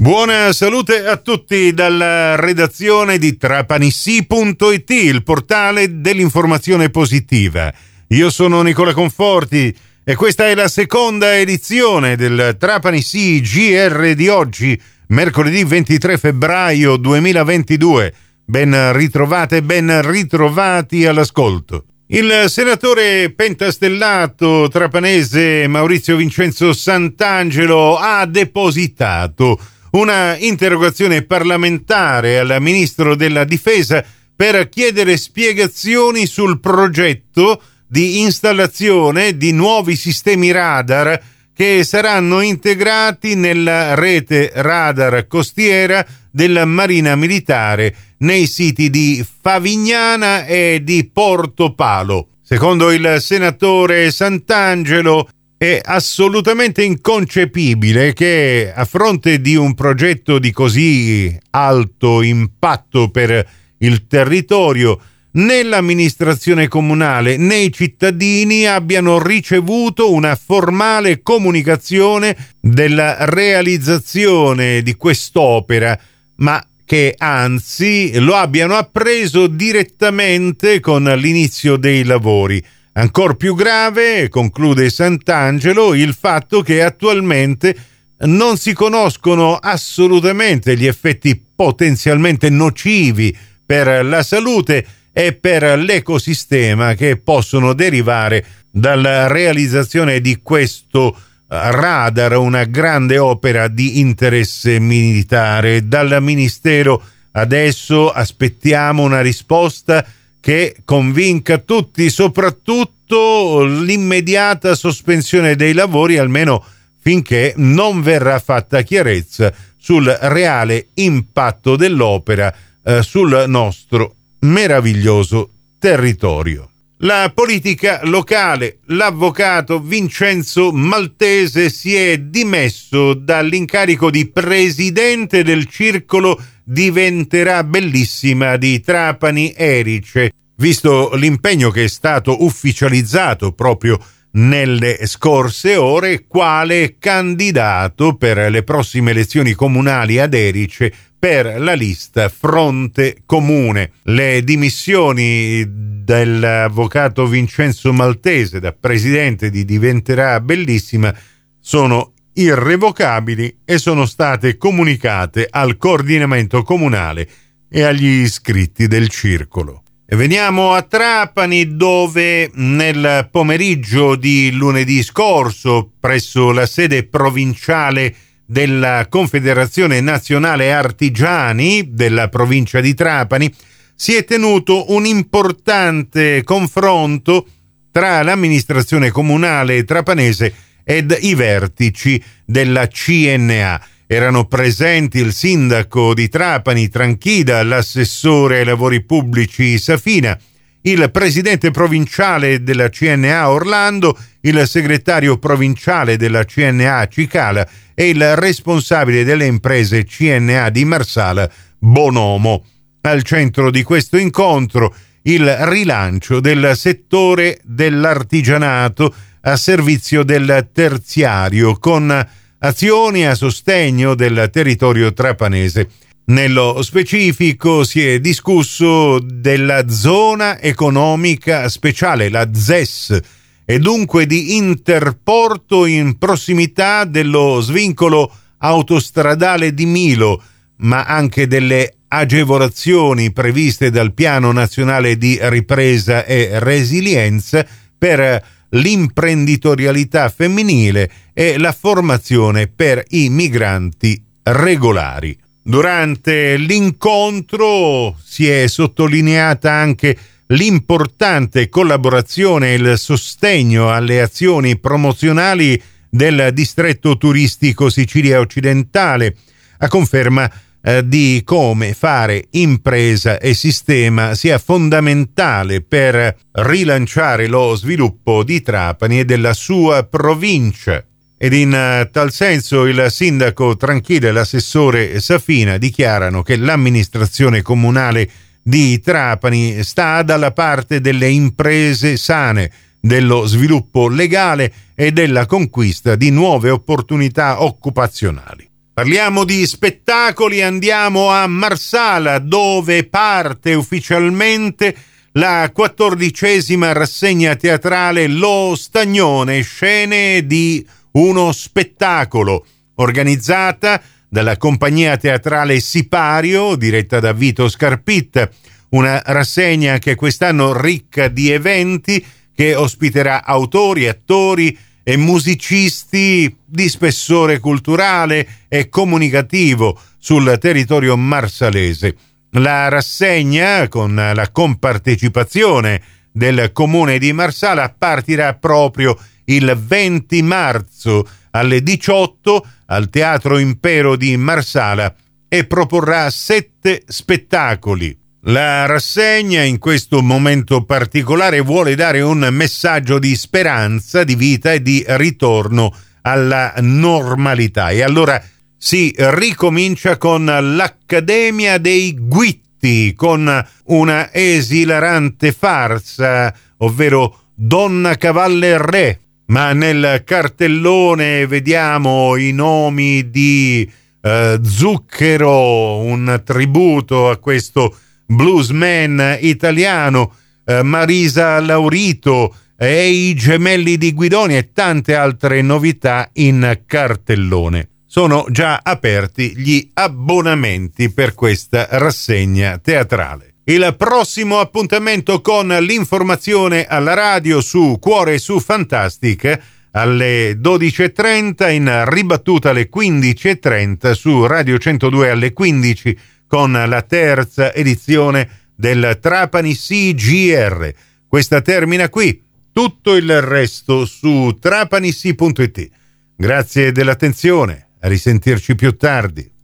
Buona salute a tutti dalla redazione di trapanissi.it, il portale dell'informazione positiva. Io sono Nicola Conforti e questa è la seconda edizione del Trapanissi GR di oggi, mercoledì 23 febbraio 2022. Ben ritrovate e ben ritrovati all'ascolto. Il senatore pentastellato trapanese Maurizio Vincenzo Santangelo ha depositato una interrogazione parlamentare al ministro della Difesa per chiedere spiegazioni sul progetto di installazione di nuovi sistemi radar che saranno integrati nella rete radar costiera della Marina Militare nei siti di Favignana e di Portopalo. Secondo il senatore Santangelo è assolutamente inconcepibile che, a fronte di un progetto di così alto impatto per il territorio, né l'amministrazione comunale né i cittadini abbiano ricevuto una formale comunicazione della realizzazione di quest'opera, ma che anzi lo abbiano appreso direttamente con l'inizio dei lavori. Ancor più grave, conclude Santangelo, il fatto che attualmente non si conoscono assolutamente gli effetti potenzialmente nocivi per la salute e per l'ecosistema che possono derivare dalla realizzazione di questo radar, una grande opera di interesse militare. Dal Ministero adesso aspettiamo una risposta che convinca tutti, soprattutto l'immediata sospensione dei lavori, almeno finché non verrà fatta chiarezza sul reale impatto dell'opera sul nostro meraviglioso territorio. La politica locale. L'avvocato Vincenzo Maltese si è dimesso dall'incarico di presidente del circolo Diventerà Bellissima di Trapani Erice, visto l'impegno che è stato ufficializzato proprio nelle scorse ore quale candidato per le prossime elezioni comunali ad Erice per la lista Fronte Comune. Le dimissioni dell'avvocato Vincenzo Maltese da presidente di Diventerà Bellissima sono irrevocabili e sono state comunicate al coordinamento comunale e agli iscritti del circolo. E veniamo a Trapani, dove nel pomeriggio di lunedì scorso, presso la sede provinciale della Confederazione Nazionale Artigiani della provincia di Trapani, si è tenuto un importante confronto tra l'amministrazione comunale trapanese ed i vertici della CNA. Erano presenti il sindaco di Trapani Tranchida, l'assessore ai lavori pubblici Safina, il presidente provinciale della CNA Orlando, il segretario provinciale della CNA Cicala e il responsabile delle imprese CNA di Marsala Bonomo. Al centro di questo incontro il rilancio del settore dell'artigianato a servizio del terziario, con azioni a sostegno del territorio trapanese. Nello specifico si è discusso della zona economica speciale, la ZES, e dunque di interporto in prossimità dello svincolo autostradale di Milo, ma anche delle agevolazioni previste dal Piano Nazionale di Ripresa e Resilienza per l'imprenditorialità femminile e la formazione per i migranti regolari. Durante l'incontro si è sottolineata anche l'importante collaborazione e il sostegno alle azioni promozionali del distretto turistico Sicilia Occidentale, a conferma di come fare impresa e sistema sia fondamentale per rilanciare lo sviluppo di Trapani e della sua provincia. Ed in tal senso il sindaco Tranchida e l'assessore Safina dichiarano che l'amministrazione comunale di Trapani sta dalla parte delle imprese sane, dello sviluppo legale e della conquista di nuove opportunità occupazionali. Parliamo di spettacoli, andiamo a Marsala, dove parte ufficialmente la 14ª rassegna teatrale Lo Stagnone, scene di uno spettacolo, organizzata dalla compagnia teatrale Sipario, diretta da Vito Scarpitta. Una rassegna che quest'anno ricca di eventi, che ospiterà autori, attori e musicisti di spessore culturale e comunicativo sul territorio marsalese. La rassegna, con la compartecipazione del comune di Marsala, partirà proprio il 20 marzo alle 18 al Teatro Impero di Marsala e proporrà 7 spettacoli. La rassegna in questo momento particolare vuole dare un messaggio di speranza, di vita e di ritorno alla normalità. E allora si ricomincia con l'Accademia dei Guitti, con una esilarante farsa, ovvero Donna Cavalla e Re. Ma nel cartellone vediamo i nomi di Zucchero, un tributo a questo bluesman italiano, Marisa Laurito e i Gemelli di Guidoni e tante altre novità in cartellone. Sono già aperti gli abbonamenti per questa rassegna teatrale. Il prossimo appuntamento con l'informazione alla radio su Cuore e su Fantastica alle 12.30, in ribattuta alle 15.30 su Radio 102 alle 15 con la terza edizione del Trapani CGR. Questa termina qui, tutto il resto su trapanisi.it. Grazie dell'attenzione, a risentirci più tardi.